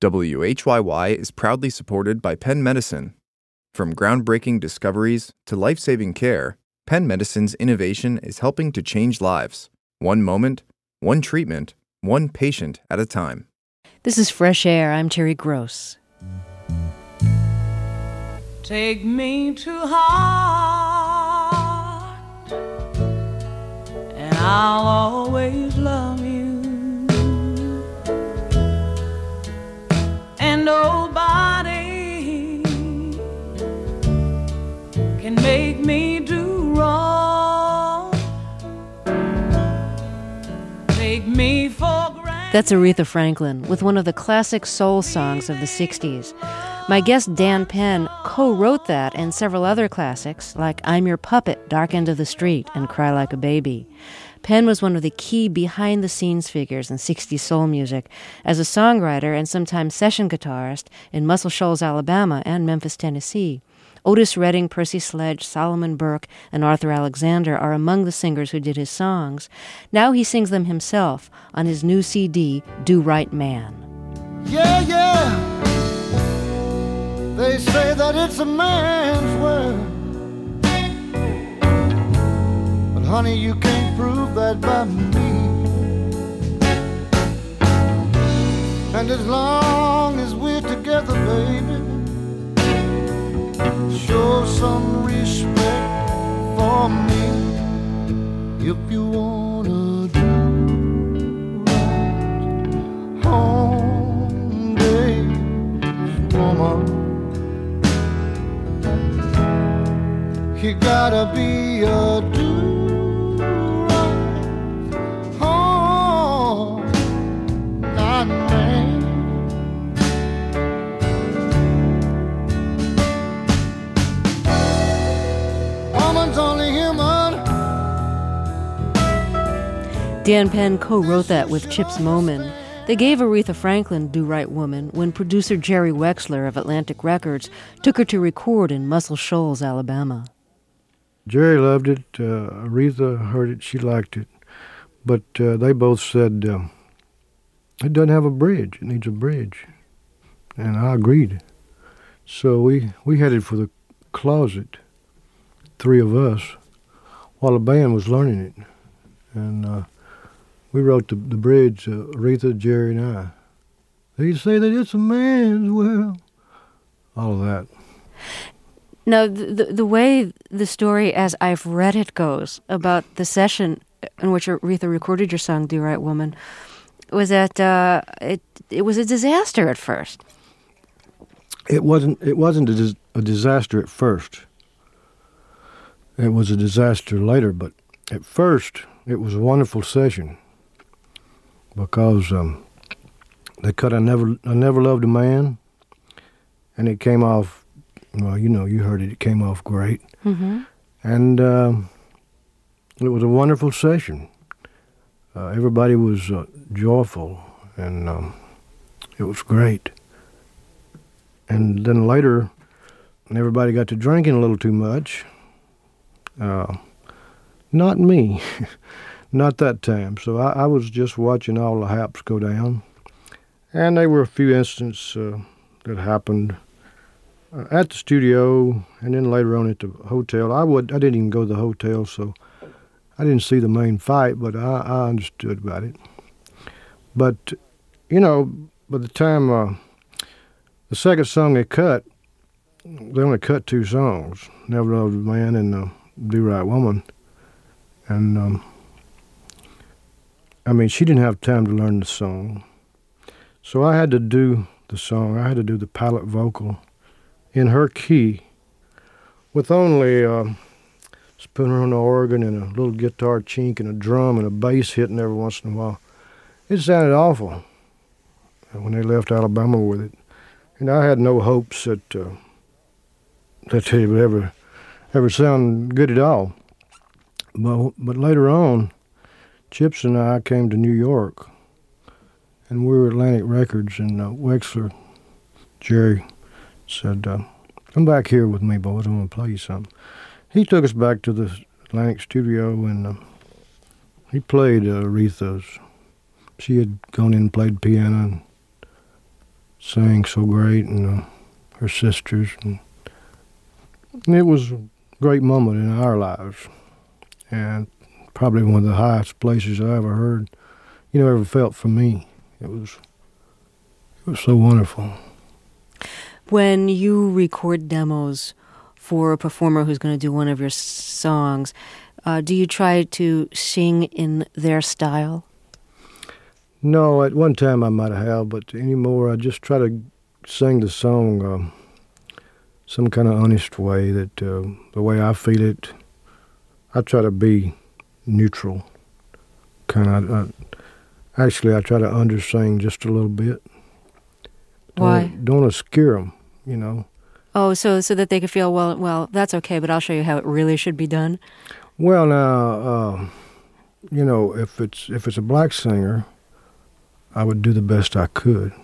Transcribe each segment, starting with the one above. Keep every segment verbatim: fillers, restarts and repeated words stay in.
W H Y Y is proudly supported by Penn Medicine. From groundbreaking discoveries to life-saving care, Penn Medicine's innovation is helping to change lives, one moment, one treatment, one patient at a time. This is Fresh Air. I'm Terry Gross. Take me to heart, and I'll always love you. And nobody can make me do wrong. Take me for granted. That's Aretha Franklin with one of the classic soul songs of the sixties. My guest Dan Penn co-wrote that and several other classics like I'm Your Puppet, Dark End of the Street, and Cry Like a Baby. Penn was one of the key behind-the-scenes figures in sixties soul music as a songwriter and sometimes session guitarist in Muscle Shoals, Alabama, and Memphis, Tennessee. Otis Redding, Percy Sledge, Solomon Burke, and Arthur Alexander are among the singers who did his songs. Now he sings them himself on his new C D, Do Right Man. Yeah, yeah. They say that it's a man's world, but honey, you can't prove that by me. And as long as we're together, baby, show some respect for me. If you wanna do right, home days, woman, you gotta be a do-right, home, not man. Woman's only human. Dan Penn co-wrote that with Chips Moman. They gave Aretha Franklin Do Right Woman when producer Jerry Wexler of Atlantic Records took her to record in Muscle Shoals, Alabama. Jerry loved it. Uh, Aretha heard it. She liked it. But uh, they both said, um, it doesn't have a bridge. It needs a bridge. And I agreed. So we, we headed for the closet, three of us, while the band was learning it. And uh, we wrote the, the bridge, uh, Aretha, Jerry, and I. They say that it's a man's world. All of that. Now, the, the way the story, as I've read it, goes about the session in which Aretha recorded your song, Do Right Woman, was that uh, it it was a disaster at first. It wasn't. It wasn't a, dis- a disaster at first. It was a disaster later, but at first it was a wonderful session because um, they cut "I Never I Never Loved a Man," and it came off. Well, you know, you heard it. It came off great. Mm-hmm. And um, it was a wonderful session. Uh, everybody was uh, joyful, and um, it was great. And then later, when everybody got to drinking a little too much, uh, not me, not that time. So I, I was just watching all the haps go down. And there were a few instances uh, that happened Uh, at the studio, and then later on at the hotel. I would I didn't even go to the hotel, so I didn't see the main fight, but I, I understood about it. But, you know, by the time uh, the second song they cut, they only cut two songs, Never Loved a Man and uh, Do Right Woman. And, um, I mean, she didn't have time to learn the song. So I had to do the song. I had to do the palette vocal in her key, with only uh, spinner on the organ and a little guitar chink and a drum and a bass hitting every once in a while. It sounded awful when they left Alabama with it. And I had no hopes that uh, that it would ever, ever sound good at all. But, but later on, Chips and I came to New York, and we were at Atlantic Records, and uh, Wexler, Jerry, said, uh, come back here with me, boys, I'm going to play you something. He took us back to the Atlantic studio, and uh, he played uh, Aretha's. She had gone in and played piano and sang so great, and uh, her sisters. And, and it was a great moment in our lives, and probably one of the highest places I ever heard, you know, ever felt for me. It was, it was so wonderful. When you record demos for a performer who's going to do one of your songs, uh, do you try to sing in their style? No, at one time I might have, but anymore I just try to sing the song um, some kind of honest way, that uh, the way I feel it. I try to be neutral, kind of. Uh, actually, I try to undersing just a little bit. Don't, Why? Don't want to scare them, you know. Oh, so so that they could feel, well, well, that's okay, but I'll show you how it really should be done? Well, now, uh, you know, if it's if it's a black singer, I would do the best I could,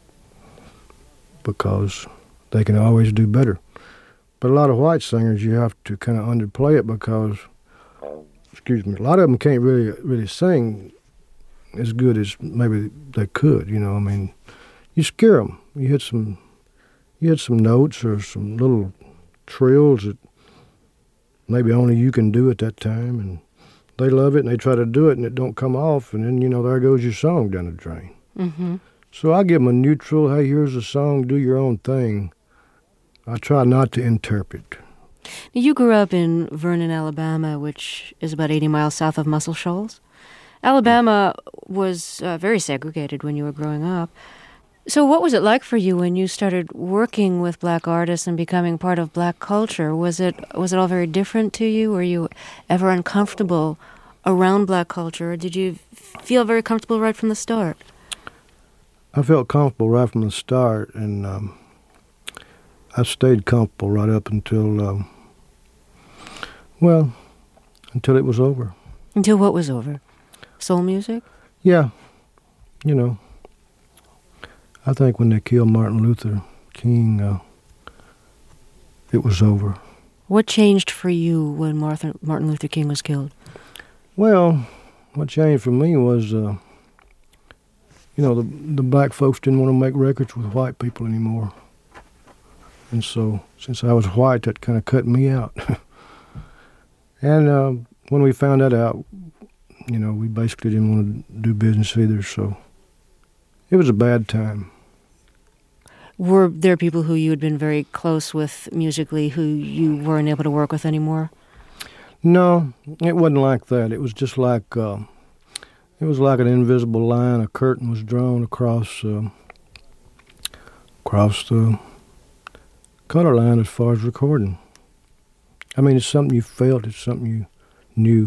because they can always do better. But a lot of white singers, you have to kind of underplay it because, excuse me, a lot of them can't really really sing as good as maybe they could. You know, I mean, you scare them. You hit some, you hit some notes or some little trills that maybe only you can do at that time, and they love it and they try to do it and it don't come off, and then, you know, there goes your song down the drain. Mm-hmm. So I give them a neutral, hey, here's a song, do your own thing. I try not to interpret. You grew up in Vernon, Alabama, which is about eighty miles south of Muscle Shoals. Alabama was uh, very segregated when you were growing up. So what was it like for you when you started working with black artists and becoming part of black culture? Was it was it all very different to you? Were you ever uncomfortable around black culture, or did you feel very comfortable right from the start? I felt comfortable right from the start, and um, I stayed comfortable right up until, um, well, until it was over. Until what was over? Soul music? Yeah, you know. I think when they killed Martin Luther King, uh, it was over. What changed for you when Martha, Martin Luther King was killed? Well, what changed for me was, uh, you know, the the black folks didn't want to make records with white people anymore. And so, since I was white, that kind of cut me out. and uh, when we found that out, you know, we basically didn't want to do business either, so it was a bad time. Were there people who you had been very close with musically who you weren't able to work with anymore? No, it wasn't like that. It was just like, uh, it was like an invisible line, a curtain was drawn across, uh, across the color line as far as recording. I mean, it's something you felt, it's something you knew.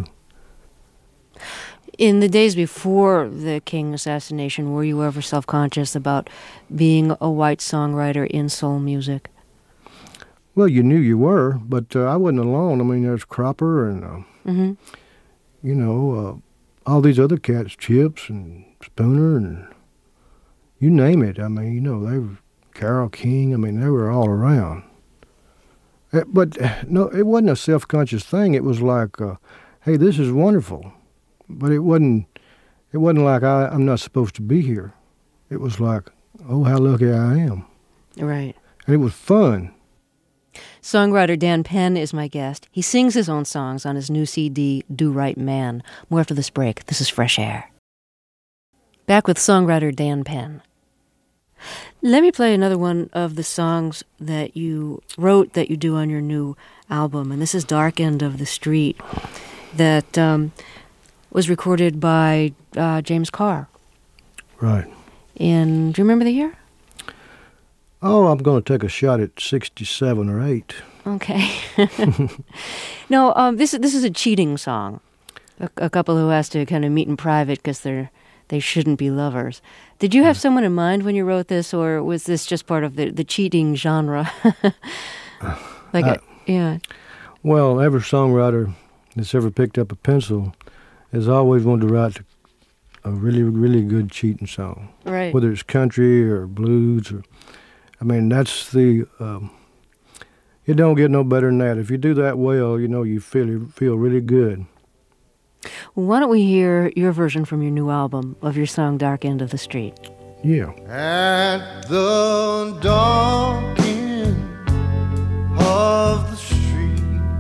In the days before the King assassination, were you ever self-conscious about being a white songwriter in soul music? Well, you knew you were, but uh, I wasn't alone. I mean, there's Cropper and, uh, Mm-hmm. you know, uh, all these other cats, Chips and Spooner and you name it. I mean, you know, they were Carole King. I mean, they were all around. Uh, but, uh, no, it wasn't a self-conscious thing. It was like, uh, hey, this is wonderful. But it wasn't, it wasn't like I, I'm not supposed to be here. It was like, oh, how lucky I am. Right. And it was fun. Songwriter Dan Penn is my guest. He sings his own songs on his new C D, Do Right Man. More after this break. This is Fresh Air. Back with songwriter Dan Penn. Let me play another one of the songs that you wrote that you do on your new album. And this is Dark End of the Street, that um, was recorded by uh, James Carr. Right. In, do you remember the year? Oh, I'm going to take a shot at sixty-seven or eight. Okay. No, um, this this is a cheating song. A, a couple who has to kind of meet in private because they're they shouldn't be lovers. Did you have someone in mind when you wrote this, or was this just part of the, the cheating genre? like, uh, a, yeah. Well, every songwriter that's ever picked up a pencil has always wanted to write a really, really good cheating song. Right. Whether it's country or blues or, I mean, that's the, um, it don't get no better than that. If you do that well, you know, you feel you feel really good. Well, why don't we hear your version from your new album of your song Dark End of the Street? Yeah. At the dark end of the street,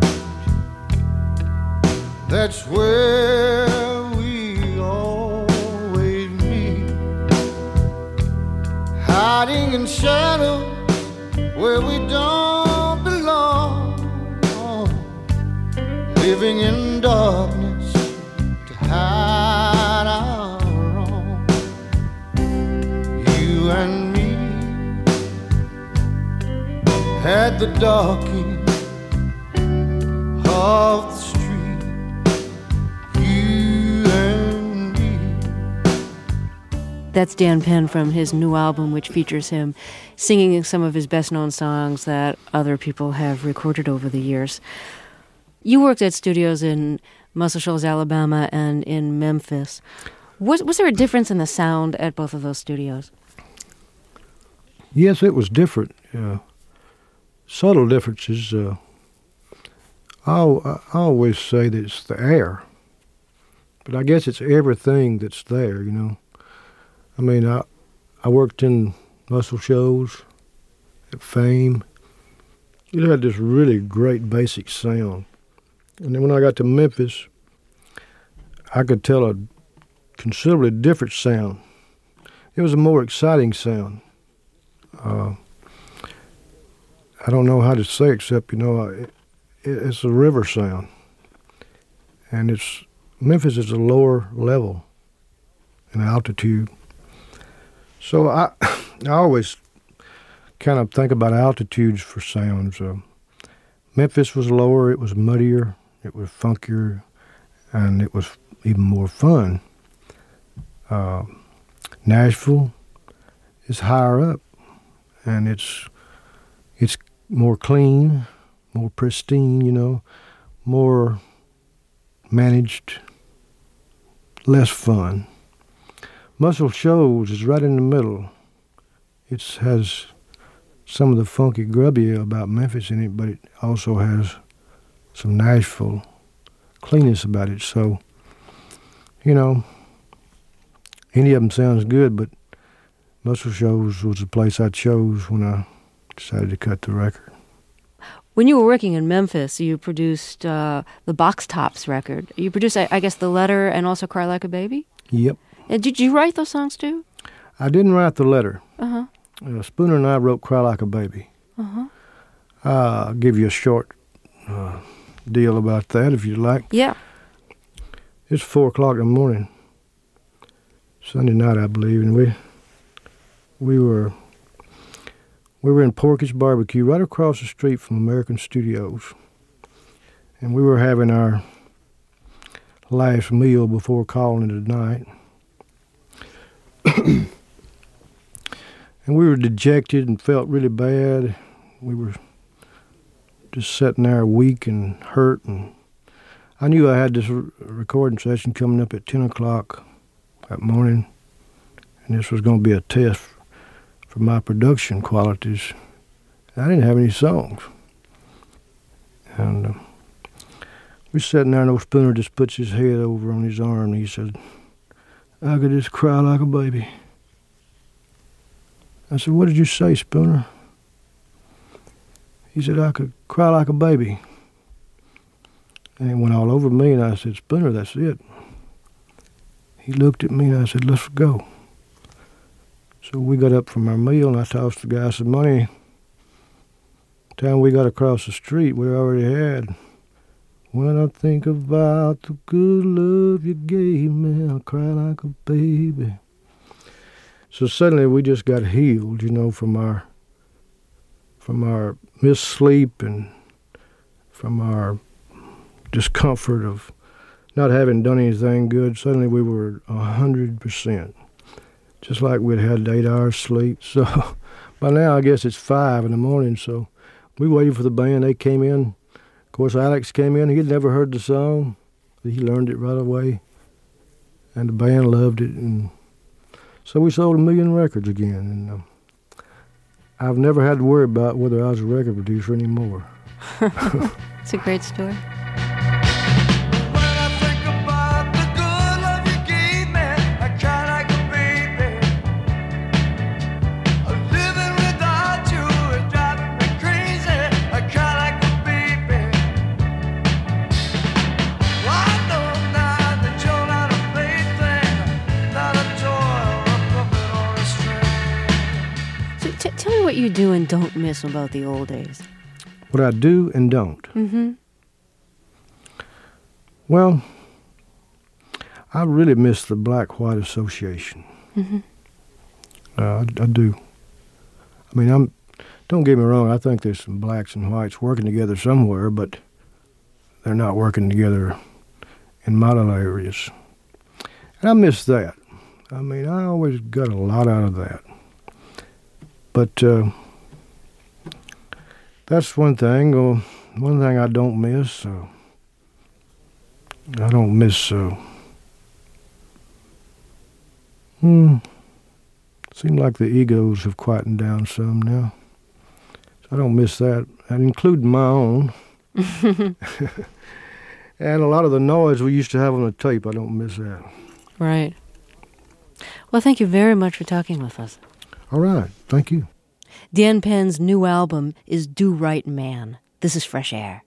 that's where we always meet, hiding in shadows where we don't belong, living in darkness to hide our wrong. You and me at the dark end of the street, you and me. That's Dan Penn from his new album, which features him singing some of his best-known songs that other people have recorded over the years. You worked at studios in Muscle Shoals, Alabama, and in Memphis. Was, was there a difference in the sound at both of those studios? Yes, it was different. Uh, subtle differences. Uh, I, I always say that it's the air, but I guess it's everything that's there, you know. I mean, I, I worked in Muscle Shoals at Fame. It had this really great basic sound. And then when I got to Memphis, I could tell a considerably different sound. It was a more exciting sound. Uh, I don't know how to say except, you know, it, it, it's a river sound. And it's Memphis is a lower level in altitude. So I, I always kind of think about altitudes for sounds. Uh, Memphis was lower, it was muddier, it was funkier, and it was even more fun. Uh, Nashville is higher up, and it's it's more clean, more pristine, you know, more managed, less fun. Muscle Shoals is right in the middle. It has some of the funky grubby about Memphis in it, but it also has some Nashville cleanness about it. So, you know, any of them sounds good, but Muscle Shoals was the place I chose when I decided to cut the record. When you were working in Memphis, you produced uh, the Box Tops record. You produced, I, I guess, The Letter and also Cry Like a Baby? Yep. And did you write those songs too? I didn't write The Letter. Uh-huh. Uh, Spooner and I wrote Cry Like a Baby. Uh-huh. Uh, I'll give you a short uh, deal about that if you'd like. Yeah. It's four o'clock in the morning, Sunday night, I believe, and we we were we were in Porky's Barbecue right across the street from American Studios, and we were having our last meal before calling it a night. And we were dejected and felt really bad. We were just sitting there weak and hurt. And I knew I had this re- recording session coming up at ten o'clock that morning, and this was going to be a test for my production qualities. I didn't have any songs. And uh, we sitting there, and old Spooner just puts his head over on his arm, and he said, "I could just cry like a baby." I said, "What did you say, Spooner?" He said, "I could cry like a baby." And it went all over me, and I said, "Spooner, that's it." He looked at me, and I said, "Let's go." So we got up from our meal, and I tossed the guy some money. The time we got across the street, we already had, "When I think about the good love you gave me, I cry like a baby." So suddenly we just got healed, you know, from our from our missed sleep and from our discomfort of not having done anything good. Suddenly we were a hundred percent, just like we'd had eight hours sleep. So by now I guess it's five in the morning. So we waited for the band. They came in. Of course, Alex came in. He had never heard the song. He learned it right away, and the band loved it. And so we sold a million records again. And um, I've never had to worry about whether I was a record producer anymore. It's a great story. T- tell me what you do and don't miss about the old days. What I do and don't? Mm-hmm. Well, I really miss the Black-White Association. Mm-hmm. Uh, I, I do. I mean, I'm. Don't get me wrong. I think there's some blacks and whites working together somewhere, but they're not working together in my little areas. And I miss that. I mean, I always got a lot out of that. But uh, that's one thing. Uh, one thing I don't miss. Uh, I don't miss. Uh, hmm. Seems like the egos have quietened down some now. So I don't miss that, and including my own. And a lot of the noise we used to have on the tape, I don't miss that. Right. Well, thank you very much for talking with us. All right. Thank you. Dan Penn's new album is Do Right Man. This is Fresh Air.